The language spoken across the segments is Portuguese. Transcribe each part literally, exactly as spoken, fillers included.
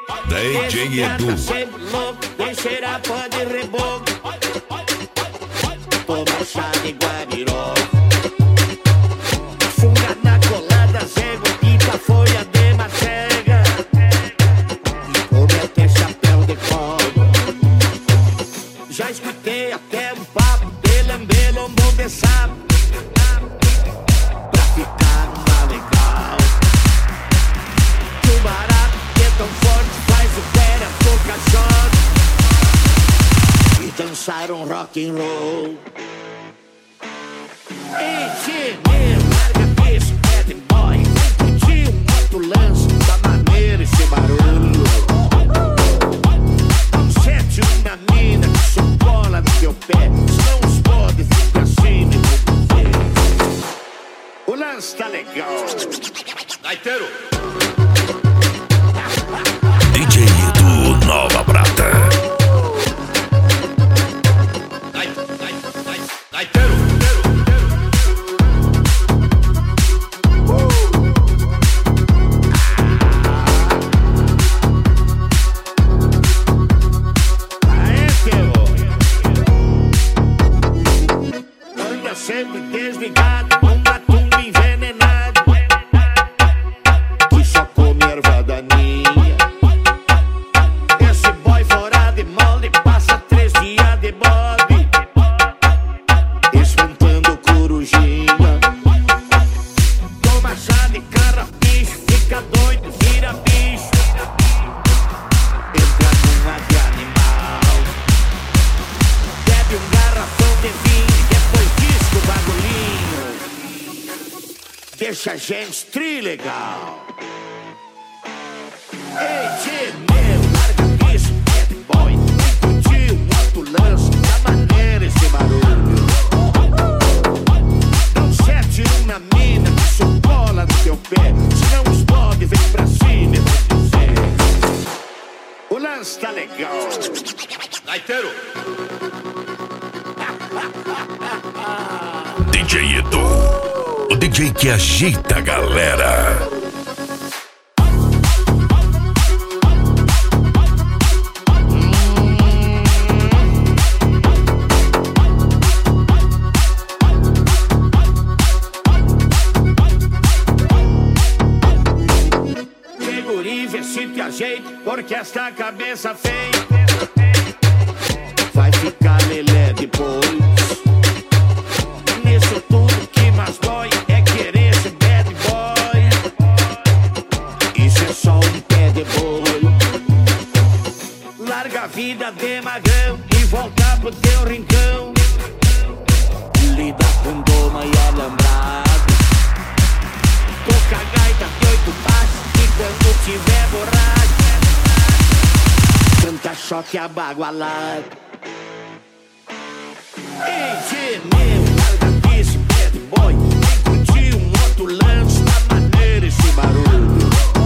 D J Edu. Sempre louco, tem cheira pó de reboco. Toma chá de guariró. Funga na colada, cego, pipa, folha de macega. E come até chapéu de couro. Já escutei até um papo de lamber lombo de sapo. Pra ficar numa legal. Que o barato que é tão forte faz o pé tocar shot. E dançar um rock and roll. Ei, tchê, meu, larga isso, bad boy. Vem curtir um outro lance da maneira esse barulho. Dá um sete, uma mina que só cola no teu pé. Senão os podes vir pra cima e vou ver. O lance tá legal. Gaiteiro. D J Edu Nova Prata. Gaiteiro. Sempre desligado, um gato envenenado que só come erva daninha. Esse boy fora de molde passa três dias de bode, espantando corujinha. Toma chá de carrapicho, fica doido, vira bicho. Entra numa de animal, bebe um garrafão de vinho. O bagulhinho deixa a gente trilegal. Ei, tchê, meu, larga isso, bad boy. Vem curtir um outro lance da maneira esse barulho. Dá um sete, uma mina que só cola no teu pé. Senão os bode vem pra cima e vou dizer. O lance tá legal. Gaiteiro. D J Edu, o D J que ajeita a galera. Que guri, vê se te ajeita, porque esta cabeça feia vai ficar lelé depois. Nisso tudo que mais dói é querer ser bad boy. Isso é só um pé de boi. Larga a vida de magrão e volta pro teu rincão. Lida com doma e alambrado. Toca a gaita de oito passos e quando tiver borracho canta choque abagualado. Ei, tchê, meu, larga isso, bad boy. Vem curtir um outro lance da maneira esse barulho.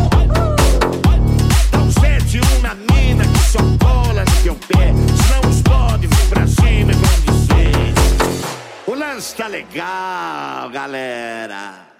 Dá um sete, uma mina que só cola no teu pé. Senão os pode vir pra cima e vão dizer. O lance tá legal, galera.